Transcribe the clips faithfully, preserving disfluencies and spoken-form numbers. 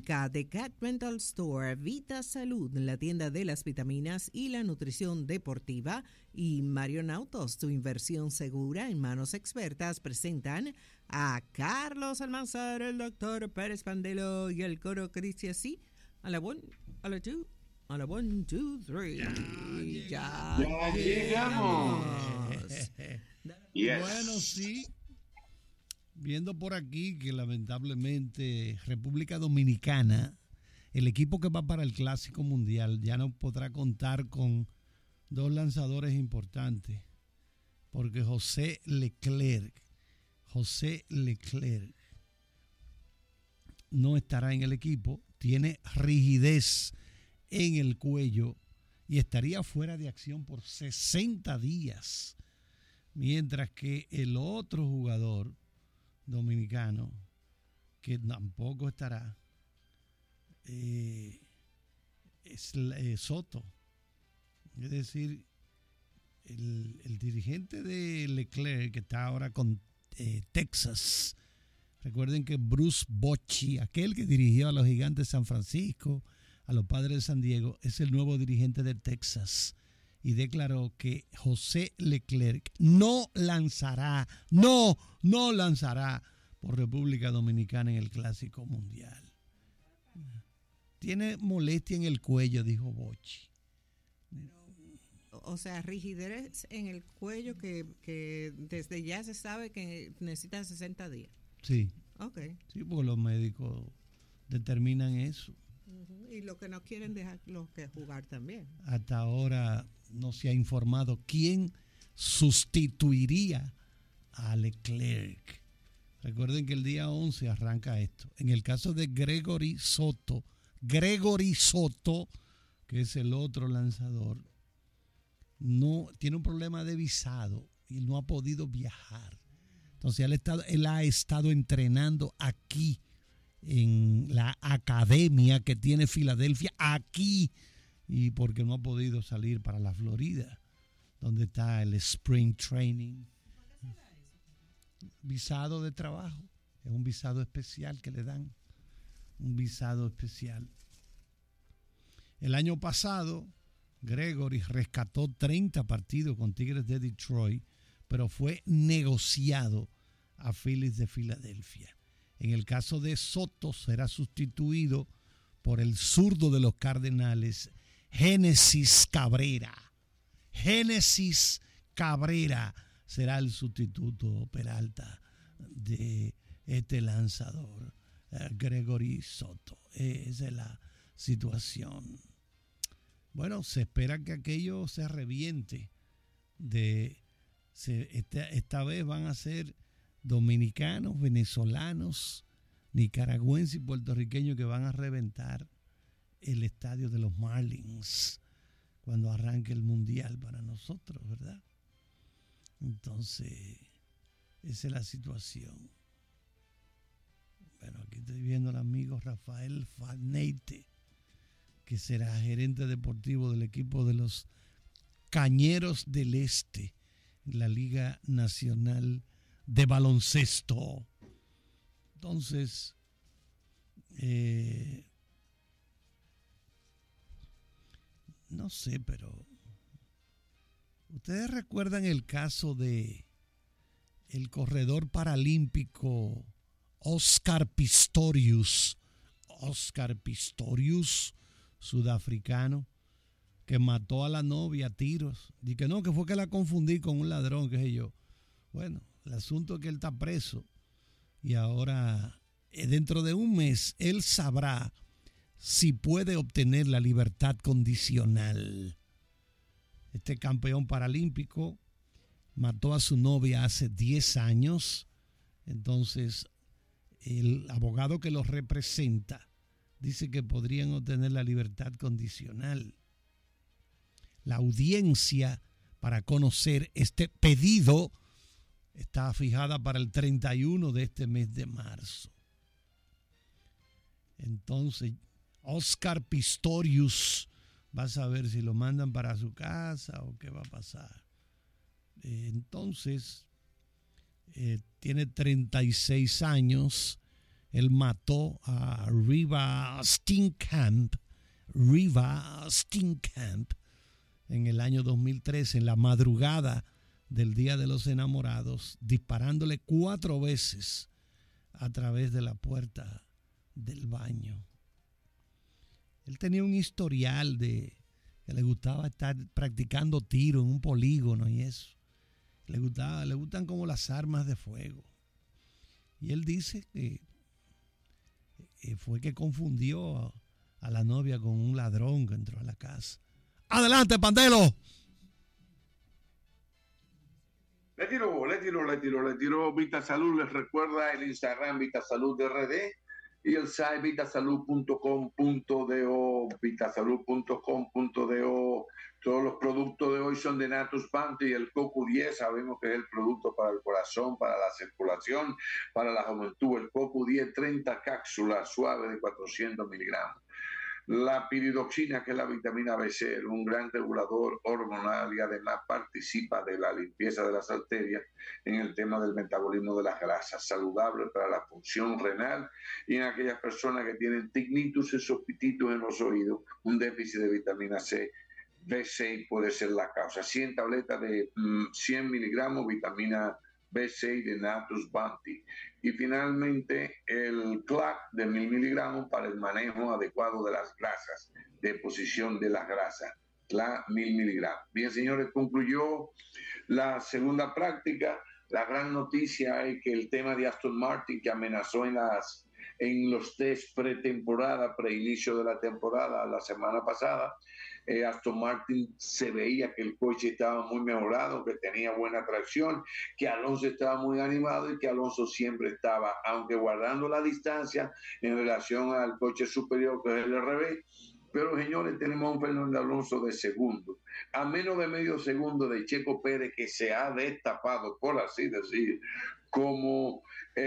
Clínica de Cat Rental Store, Vita Salud, la tienda de las vitaminas y la nutrición deportiva, y Marion Autos, tu inversión segura en manos expertas, presentan a Carlos Almanzar, el doctor Pérez Pandelo y el coro que dice así, a la one, a la two, a la one, two, three. Ya, ya, ya llegamos. Yes. Bueno, sí. Viendo por aquí que lamentablemente República Dominicana, el equipo que va para el Clásico Mundial, ya no podrá contar con dos lanzadores importantes, porque José Leclerc, José Leclerc no estará en el equipo, tiene rigidez en el cuello y estaría fuera de acción por sesenta días, mientras que el otro jugador dominicano que tampoco estará eh, es eh, Soto. Es decir, el, el dirigente de Leclerc, que está ahora con eh, Texas, recuerden que Bruce Bochy, aquel que dirigió a los Gigantes de San Francisco, a los Padres de San Diego, es el nuevo dirigente de Texas, y declaró que José Leclerc no lanzará, no, no lanzará por República Dominicana en el Clásico Mundial. Tiene molestia en el cuello, dijo Bochy. O sea, rigidez en el cuello que, que desde ya se sabe que necesita sesenta días. Sí. Ok. Sí, porque los médicos determinan eso. Uh-huh. Y lo que no quieren dejarlos que jugar también. Hasta ahora no se ha informado quién sustituiría a Leclerc. Recuerden que el día once arranca esto. En el caso de Gregory Soto, Gregory Soto, que es el otro lanzador, no tiene un problema de visado y no ha podido viajar. Entonces él, estado, él ha estado entrenando aquí en la academia que tiene Filadelfia, aquí, y porque no ha podido salir para la Florida, donde está el Spring Training. Visado de trabajo, es un visado especial que le dan, un visado especial. El año pasado, Gregory rescató treinta partidos con Tigres de Detroit, pero fue negociado a Phillies de Filadelfia. En el caso de Soto, será sustituido por el zurdo de los Cardenales, Génesis Cabrera. Génesis Cabrera será el sustituto Peralta de este lanzador, eh, Gregory Soto. Esa es la situación. Bueno, se espera que aquello se reviente. De, se, esta, esta vez van a ser dominicanos, venezolanos, nicaragüenses y puertorriqueños que van a reventar el estadio de los Marlins cuando arranque el mundial para nosotros, ¿verdad? Entonces, esa es la situación. Bueno, aquí estoy viendo al amigo Rafael Faneite, que será gerente deportivo del equipo de los Cañeros del Este, la Liga Nacional de Baloncesto. Entonces, eh, no sé, pero ¿ustedes recuerdan el caso de el corredor paralímpico Oscar Pistorius? Oscar Pistorius, sudafricano, que mató a la novia a tiros. Y que no, que fue que la confundí con un ladrón, qué sé yo. Bueno, el asunto es que él está preso y ahora, dentro de un mes, él sabrá si puede obtener la libertad condicional. Este campeón paralímpico mató a su novia hace diez años. Entonces, el abogado que los representa dice que podrían obtener la libertad condicional. La audiencia para conocer este pedido está fijada para el treinta y uno de este mes de marzo. Entonces, Oscar Pistorius va a saber si lo mandan para su casa o qué va a pasar. Eh, entonces, eh, tiene treinta y seis años, él mató a Reeva Steenkamp, Reeva Steenkamp, en el año dos mil trece, en la madrugada del Día de los Enamorados, disparándole cuatro veces a través de la puerta del baño. Él tenía un historial de que le gustaba estar practicando tiro en un polígono y eso. Le gustaba, le gustan como las armas de fuego. Y él dice que fue que confundió a, a la novia con un ladrón que entró a la casa. ¡Adelante, Pandelo! Le tiró, le tiró, le tiró, le tiró VitaSalud. Les recuerda el Instagram VitaSalud R D y el site vitasalud punto com punto do, vitasalud punto com punto do. Todos los productos de hoy son de Natus Bounty. El Coco diez, sabemos que es el producto para el corazón, para la circulación, para la juventud. El Coco diez, treinta cápsulas suaves de cuatrocientos miligramos. La piridoxina, que es la vitamina B C, un gran regulador hormonal y además participa de la limpieza de las arterias en el tema del metabolismo de las grasas, saludable para la función renal y en aquellas personas que tienen tinnitus, esos pititos en los oídos, un déficit de vitamina C. B seis puede ser la causa. cien tabletas de mm, cien miligramos, vitamina B seis de Natus Bounty. Y finalmente el C L A C de mil miligramos para el manejo adecuado de las grasas, de posición de las grasas. C L A C mil miligramos. Bien, señores, concluyó la segunda práctica. La gran noticia es que el tema de Aston Martin, que amenazó en las en los test pretemporada, preinicio de la temporada la semana pasada, eh, Aston Martin se veía que el coche estaba muy mejorado, que tenía buena tracción, que Alonso estaba muy animado y que Alonso siempre estaba, aunque guardando la distancia en relación al coche superior que es el R B. Pero, señores, tenemos a un Fernando Alonso de segundo, a menos de medio segundo de Checo Pérez, que se ha destapado, por así decir, como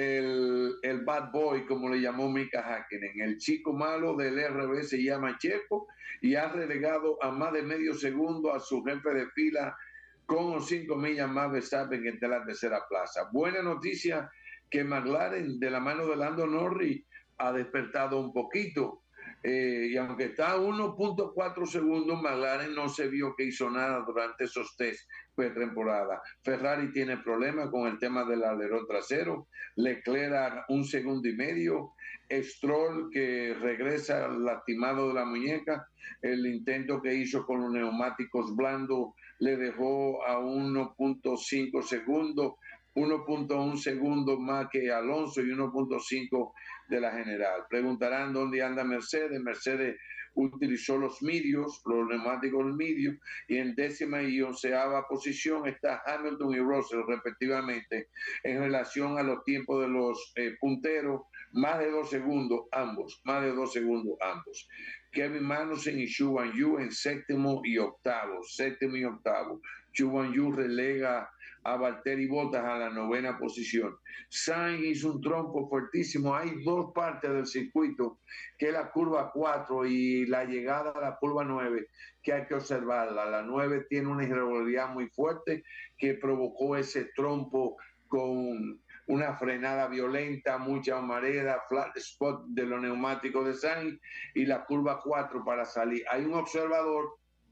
el, el bad boy, como le llamó Mika Häkkinen. El chico malo del R B se llama Checo y ha relegado a más de medio segundo a su jefe de fila con o cinco millas más Verstappen, que está en la tercera plaza. Buena noticia que McLaren, de la mano de Lando Norris, ha despertado un poquito. Eh, y aunque está a uno punto cuatro segundos, McLaren no se vio que hizo nada durante esos test pretemporada. Ferrari tiene problemas con el tema del alerón trasero, Leclerc un segundo y medio, Stroll que regresa lastimado de la muñeca, el intento que hizo con los neumáticos blandos le dejó a uno punto cinco segundos, uno punto uno segundos más que Alonso y uno punto cinco de la general. Preguntarán dónde anda Mercedes. Mercedes utilizó los medios, los neumáticos medios, y en décima y onceava posición está Hamilton y Russell respectivamente en relación a los tiempos de los eh, punteros, más de dos segundos ambos, más de dos segundos ambos. Kevin Magnussen y Zhou Guanyu en séptimo y octavo, séptimo y octavo. Zhou Guanyu relega a Valtteri Bottas a la novena posición. Sainz hizo un trompo fuertísimo. Hay dos partes del circuito, que es la curva cuatro y la llegada a la curva nueve, que hay que observarla. La nueve tiene una irregularidad muy fuerte que provocó ese trompo con una frenada violenta, mucha humareda, flat spot de los neumáticos de Sainz, y la curva cuatro para salir. Hay un observador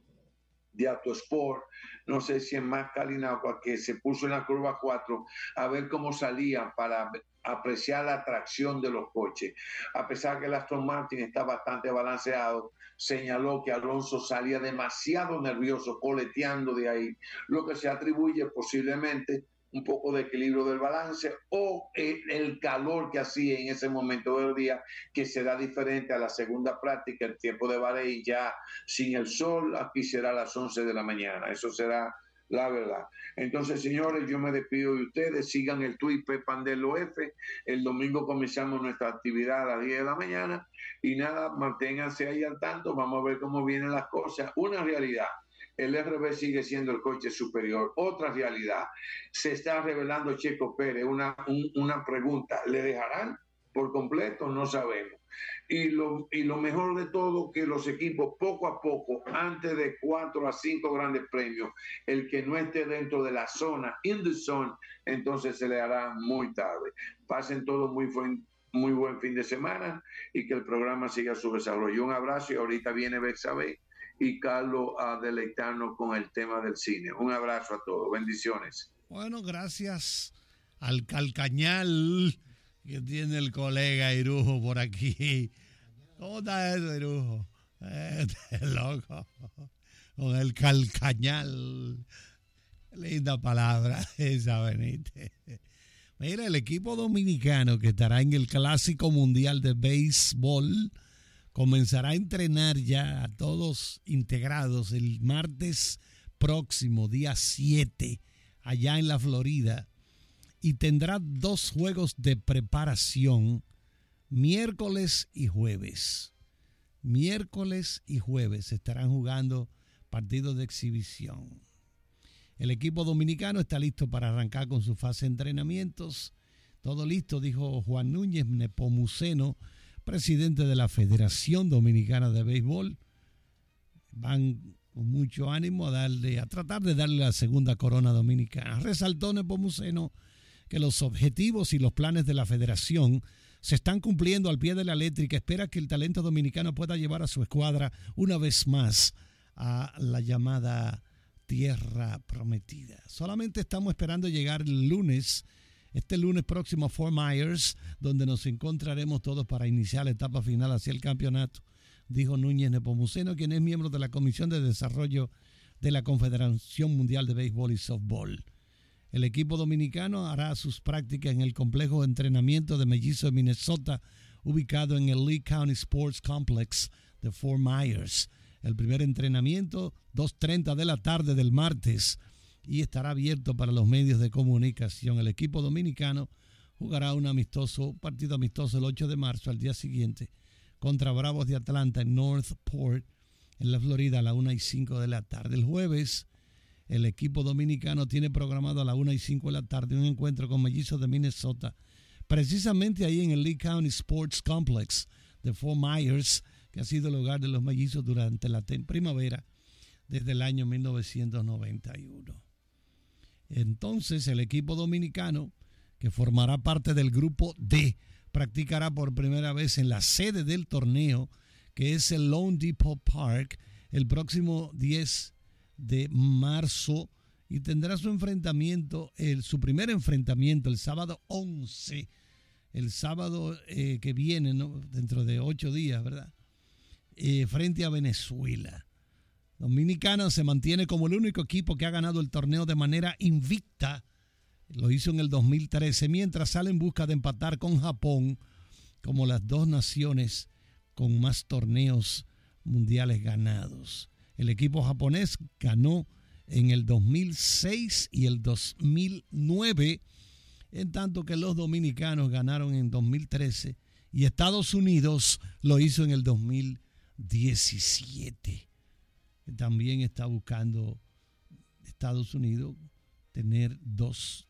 de Autosport, no sé si es más Calinagua, que se puso en la curva cuatro a ver cómo salían para apreciar la tracción de los coches. A pesar que el Aston Martin está bastante balanceado, señaló que Alonso salía demasiado nervioso, coleteando de ahí, lo que se atribuye posiblemente un poco de equilibrio del balance o el, el calor que hacía en ese momento del día, que será diferente a la segunda práctica, el tiempo de Bahrein ya sin el sol. Aquí será a las once de la mañana, eso será la verdad. Entonces, señores, yo me despido de ustedes, sigan el tweet Pepandelo F, el domingo comenzamos nuestra actividad a las diez de la mañana y nada, manténganse ahí al tanto, vamos a ver cómo vienen las cosas. Una realidad: el R B sigue siendo el coche superior. Otra realidad: se está revelando Checo Pérez. Una, un, una pregunta: ¿le dejarán por completo? No sabemos. Y lo, y lo mejor de todo, que los equipos poco a poco, antes de cuatro a cinco grandes premios, el que no esté dentro de la zona, in the zone, entonces se le hará muy tarde. Pasen todos muy buen muy buen fin de semana y que el programa siga su desarrollo. Un abrazo y ahorita viene Bexabe y Carlos a deleitarnos con el tema del cine. Un abrazo a todos. Bendiciones. Bueno, gracias al calcañal que tiene el colega Irujo por aquí. ¿Cómo está eso, Irujo? Este loco. Con el calcañal. Linda palabra esa, Benítez. Mira, el equipo dominicano que estará en el Clásico Mundial de Béisbol comenzará a entrenar ya a todos integrados el martes próximo, día siete, allá en la Florida, y tendrá dos juegos de preparación, miércoles y jueves. Miércoles y jueves estarán jugando partidos de exhibición. El equipo dominicano está listo para arrancar con su fase de entrenamientos. Todo listo, dijo Juan Núñez Nepomuceno, presidente de la Federación Dominicana de Béisbol. Van con mucho ánimo a darle, a tratar de darle la segunda corona dominicana. Resaltó Nepomuceno que los objetivos y los planes de la federación se están cumpliendo al pie de la letra y que espera que el talento dominicano pueda llevar a su escuadra una vez más a la llamada tierra prometida. Solamente estamos esperando llegar el lunes, este lunes próximo a Fort Myers, donde nos encontraremos todos para iniciar la etapa final hacia el campeonato, dijo Núñez Nepomuceno, quien es miembro de la Comisión de Desarrollo de la Confederación Mundial de Béisbol y Softball. El equipo dominicano hará sus prácticas en el complejo de entrenamiento de Mellizos de Minnesota, ubicado en el Lee County Sports Complex de Fort Myers. El primer entrenamiento, dos treinta de la tarde del martes, y estará abierto para los medios de comunicación. El equipo dominicano jugará un amistoso, partido amistoso el ocho de marzo, al día siguiente, contra Bravos de Atlanta en Northport, en la Florida, a la una y cinco de la tarde. El jueves, el equipo dominicano tiene programado a la una y cinco de la tarde un encuentro con Mellizos de Minnesota, precisamente ahí en el Lee County Sports Complex de Fort Myers, que ha sido el hogar de los Mellizos durante la primavera desde el año mil novecientos noventa y uno. Entonces, el equipo dominicano, que formará parte del grupo D, practicará por primera vez en la sede del torneo, que es el Lone Depot Park, el próximo diez de marzo, y tendrá su enfrentamiento, el, su primer enfrentamiento el sábado once, el sábado eh, que viene, ¿no? Dentro de ocho días, ¿verdad? Eh, frente a Venezuela. Dominicana se mantiene como el único equipo que ha ganado el torneo de manera invicta. Lo hizo en el dos mil trece, mientras sale en busca de empatar con Japón como las dos naciones con más torneos mundiales ganados. El equipo japonés ganó en el dos mil seis y el dos mil nueve, en tanto que los dominicanos ganaron en dos mil trece y Estados Unidos lo hizo en el dos mil diecisiete. También está buscando Estados Unidos tener dos,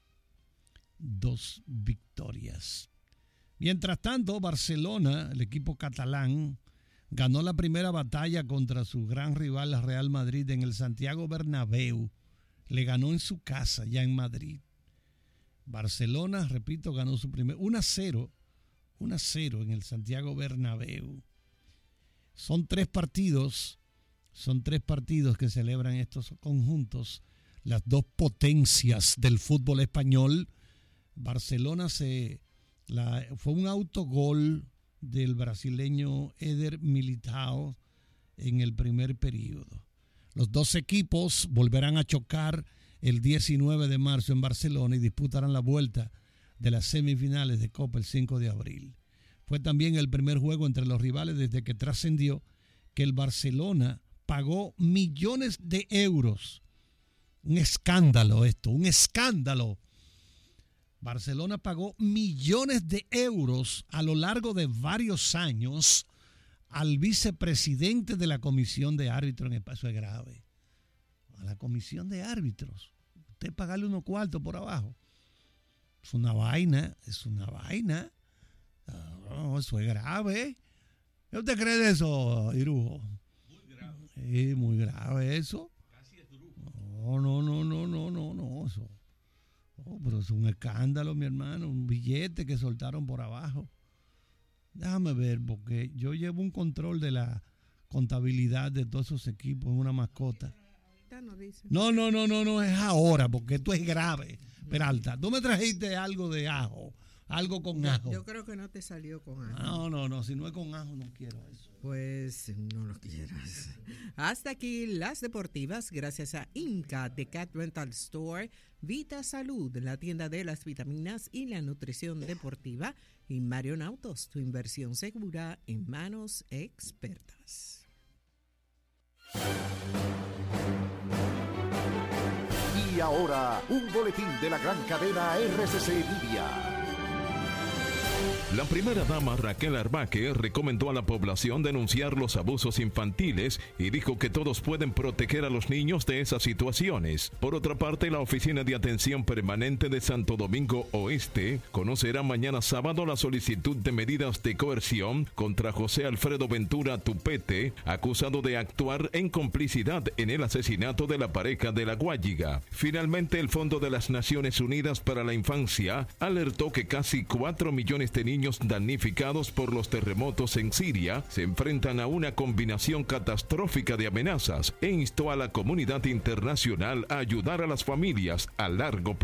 dos victorias. Mientras tanto, Barcelona, el equipo catalán, ganó la primera batalla contra su gran rival, el Real Madrid, en el Santiago Bernabéu. Le ganó en su casa, ya en Madrid. Barcelona, repito, ganó su primer uno a cero, uno a cero en el Santiago Bernabéu. Son tres partidos, son tres partidos que celebran estos conjuntos, las dos potencias del fútbol español. Barcelona se la, fue un autogol del brasileño Éder Militão en el primer periodo. Los dos equipos volverán a chocar el diecinueve de marzo en Barcelona y disputarán la vuelta de las semifinales de Copa el cinco de abril. Fue también el primer juego entre los rivales desde que trascendió que el Barcelona pagó millones de euros. Un escándalo esto, un escándalo. Barcelona pagó millones de euros a lo largo de varios años al vicepresidente de la comisión de árbitros en Espacio. Es grave. A la comisión de árbitros. Usted pagarle unos cuartos por abajo. Es una vaina, es una vaina. No, eso es grave. ¿Qué usted cree de eso, Irujo? Muy grave. Sí, muy grave eso. Casi es duro. No, no, no, no, no, no, no. Eso. Oh, pero es un escándalo, mi hermano. Un billete que soltaron por abajo. Déjame ver, porque yo llevo un control de la contabilidad de todos esos equipos en una mascota. No, dice. no, no, no, no, no es ahora, porque esto es grave. Peralta, tú me trajiste algo de ajo, algo con ajo. Yo creo que no te salió con ajo. No, no, no, si no es con ajo no quiero eso. Pues no lo quieras. Hasta aquí las deportivas, gracias a Inca de Cat Rental Store, Vita Salud, la tienda de las vitaminas y la nutrición deportiva, y Marion Autos, tu inversión segura en manos expertas. Y ahora, un boletín de la gran cadena R C C Media. La primera dama Raquel Arbaque recomendó a la población denunciar los abusos infantiles y dijo que todos pueden proteger a los niños de esas situaciones. Por otra parte, la Oficina de Atención Permanente de Santo Domingo Oeste conocerá mañana sábado la solicitud de medidas de coerción contra José Alfredo Ventura Tupete, acusado de actuar en complicidad en el asesinato de la pareja de La Guayiga. Finalmente, el Fondo de las Naciones Unidas para la Infancia alertó que casi cuatro millones de niños damnificados por los terremotos en Siria se enfrentan a una combinación catastrófica de amenazas e instó a la comunidad internacional a ayudar a las familias a largo plazo.